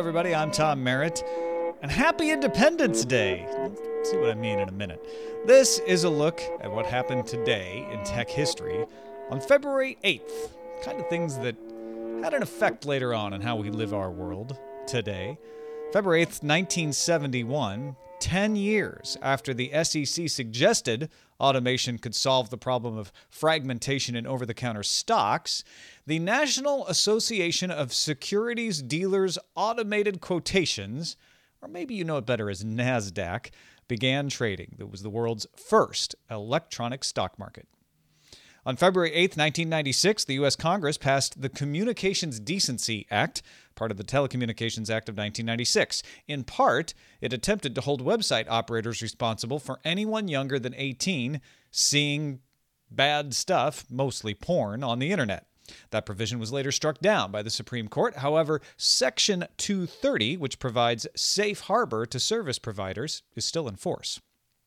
everybody. I'm Tom Merritt, and happy Independence Day. Let's see what I mean in a minute. This is a look at what happened today in tech history on February 8th. Kind of things that had an effect later on how we live our world today. February 8th, 1971, 10 years after the SEC suggested automation could solve the problem of fragmentation in over-the-counter stocks, the National Association of Securities Dealers Automated Quotations, or maybe you know it better as NASDAQ, began trading. It was the world's first electronic stock market. On February 8, 1996, the U.S. Congress passed the Communications Decency Act, part of the Telecommunications Act of 1996. In part, it attempted to hold website operators responsible for anyone younger than 18 seeing bad stuff, mostly porn, on the internet. That provision was later struck down by the Supreme Court. However, Section 230, which provides safe harbor to service providers, is still in force.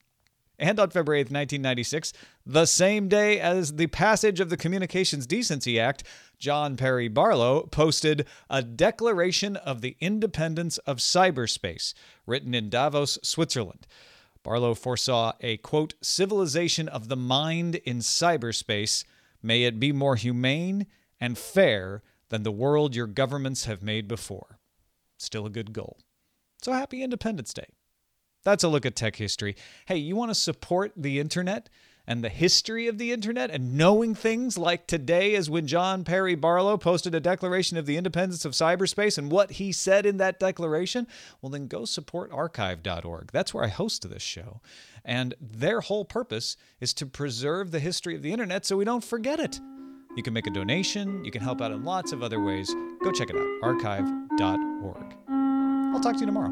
And on February 8, 1996, the same day as the passage of the Communications Decency Act, John Perry Barlow posted a Declaration of the Independence of Cyberspace, written in Davos, Switzerland. Barlow foresaw a, quote, civilization of the mind in cyberspace. May it be more humane and fair than the world your governments have made before. Still a good goal. So happy Independence Day. That's a look at tech history. Hey, you want to support the internet and the history of the internet and knowing things like today is when John Perry Barlow posted a Declaration of the Independence of Cyberspace and what he said in that declaration? Well, then go support archive.org. That's where I host this show. And their whole purpose is to preserve the history of the internet so we don't forget it. You can make a donation. You can help out in lots of other ways. Go check it out, archive.org. I'll talk to you tomorrow.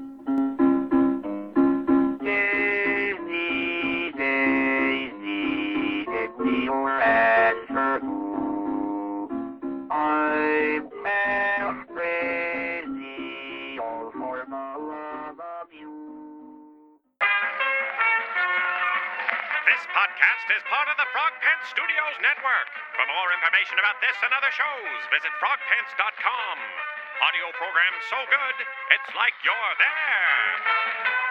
This podcast is part of the Frog Pants Studios Network. For more information about this and other shows, visit frogpants.com. Audio program so good, it's like you're there.